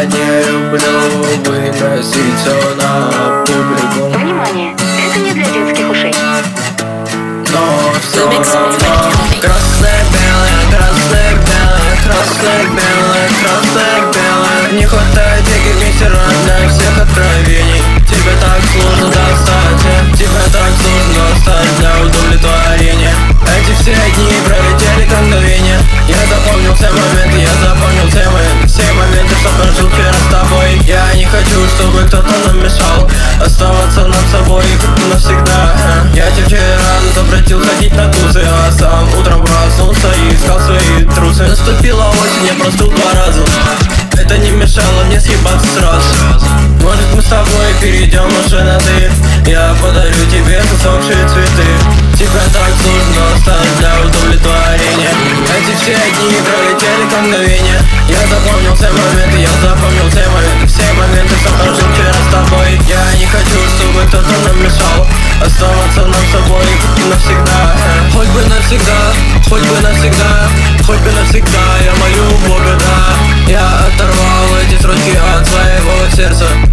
Я не люблю выносить все на публику. Внимание, это не для детских ушей. Но все равно красное-белое, красное-белое, красное-белое, красное-белое. Не хватает денег, мистер, для всех откровений. Тебе так сложно достать, тебе так сложно достать для удовлетворения. Эти все дни пролетели как мгновение. Я запомнил все моменты, я запомнил все моменты, что прожил вчера с тобой. Я не хочу, чтобы кто-то нам мешал оставаться нам собой навсегда. Я тебе вчера запретил ходить на тузы, а сам утром проснулся и искал свои трусы. Наступила осень, я простыл 2 раза. Это не мешало мне съебаться сразу. Может, мы с тобой перейдем уже на ты. Я подарю тебе засохшие цветы. Тебя так сложно оставить для удовлетворения. Эти все дни пролетели как мгновение. Я запомнил все моменты, я запомнил все моменты, что прожил вчера с тобой. Я не хочу, чтобы кто-то нам мешал оставаться нам собой навсегда. Хоть бы навсегда, хоть бы навсегда, хоть бы навсегда. Я молю Бога, да. Я оторвал эти строчки от своего сердца.